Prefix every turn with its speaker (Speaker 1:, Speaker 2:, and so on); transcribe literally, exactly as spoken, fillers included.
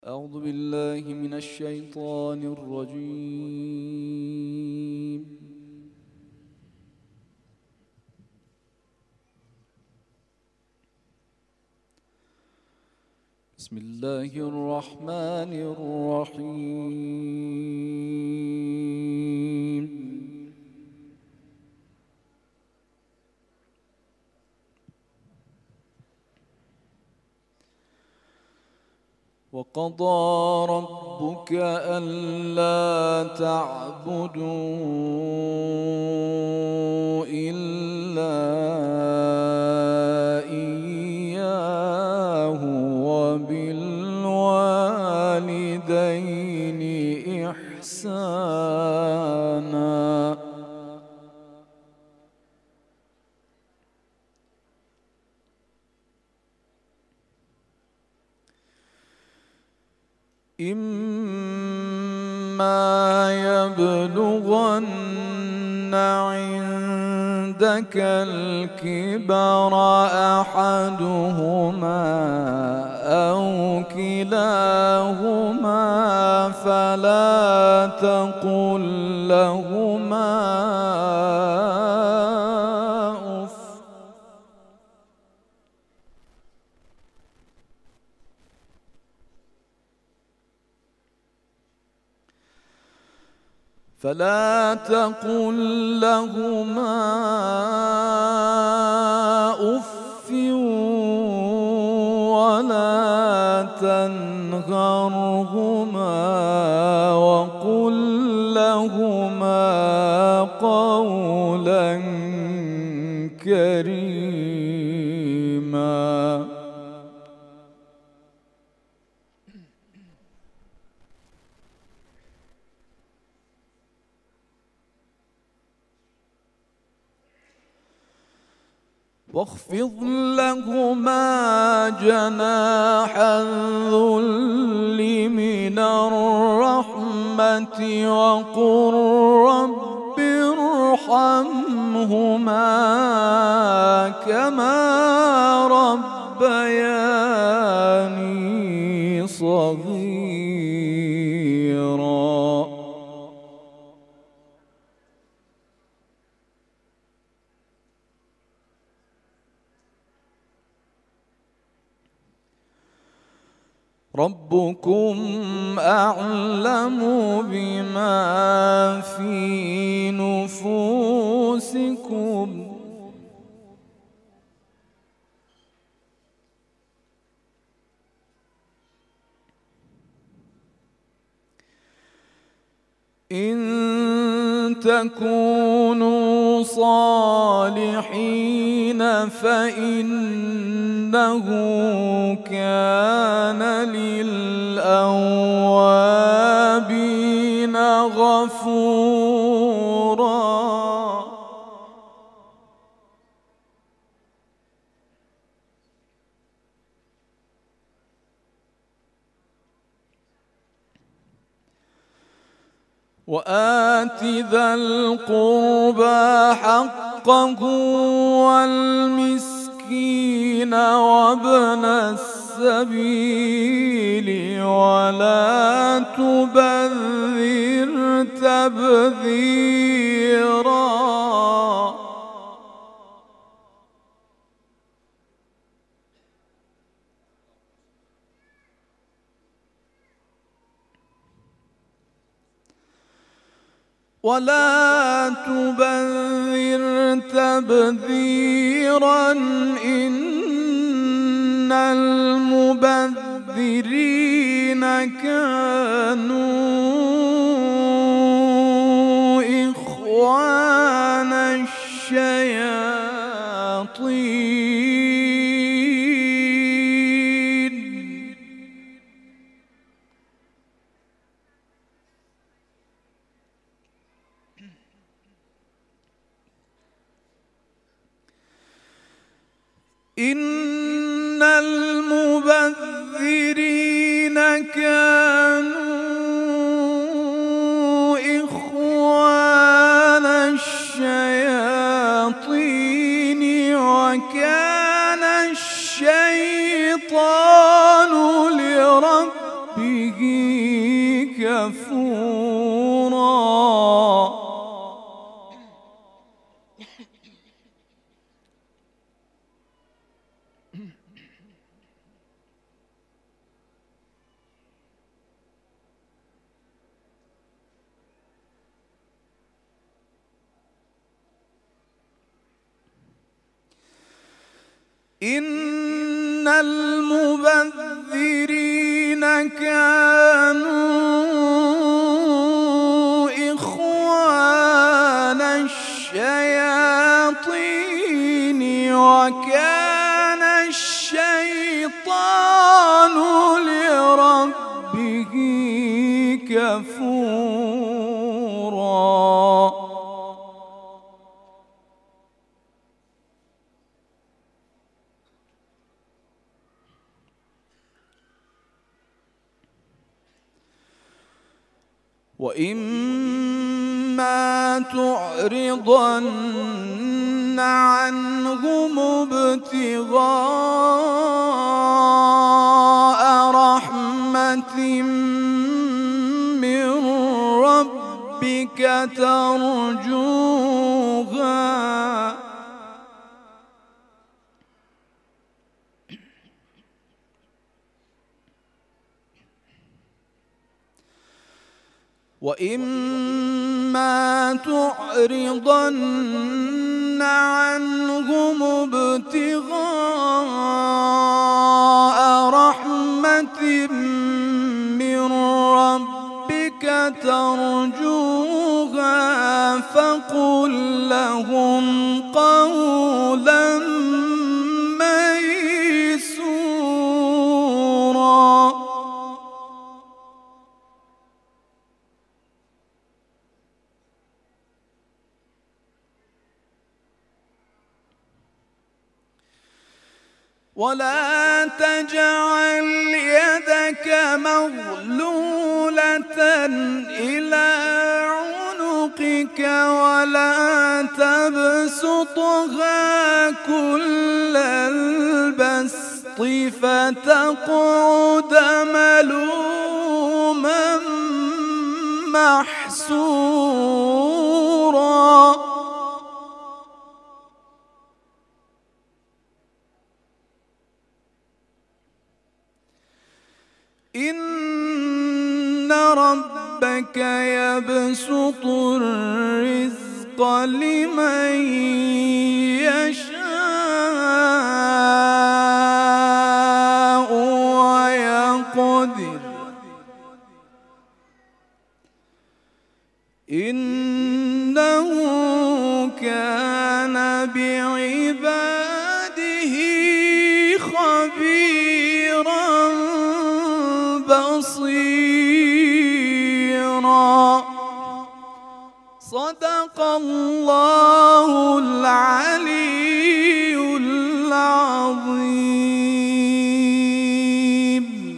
Speaker 1: أعوذ بالله من الشيطان الرجيم. بسم الله الرحمن الرحيم. وقضى ربك ألا تعبدوا إلا إياه وبالوالدين إحسانا. إما يبلغن عندك الكبر أحدهما أو كلاهما فلا تقل لهما أف فلا تقل لهما أف ولا تنهرهما وقل لهما قولا كريما. واخفض لهما جناح الذل من الرحمة وقل رب ارحمهما كما ربياني صغيرا. ربكم أعلم بما في نفوسكم إن تكونوا صالحين فإنه كان للأوابين غفورا. وآت ذا القربى حقه والمسكين وابن السبيل ولا تبذر تبذيرا. ولا تبذر تبذيرا إن المبذرين كانوا إخوان الشياطين. إن المبذرين كانوا إخوان الشياطين وكان الشيطان لربه كفورا. إن المبذرين كانوا إخوان الشياطين وكان الشيطان لربه كفورا. وإما تعرضن عنهم ابتغاء رحمة من ربك ترجوها وإما تعرضن عنهم ابتغاء رحمة من ربك ترجوها فقل لهم قولا ميسورا. ولا تجعل يدك مغلولة إلى عنقك ولا تبسطها كل البسط فتقعد ملوما محسورا. إن ربك يبسط الرزق لمن يشاء ويقدر إنه كان بعباده خبيرا بصيرا. صدق الله العظيم.